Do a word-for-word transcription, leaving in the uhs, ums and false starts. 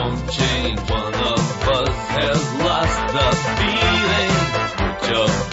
won't change. One of us has lost the feeling. Put your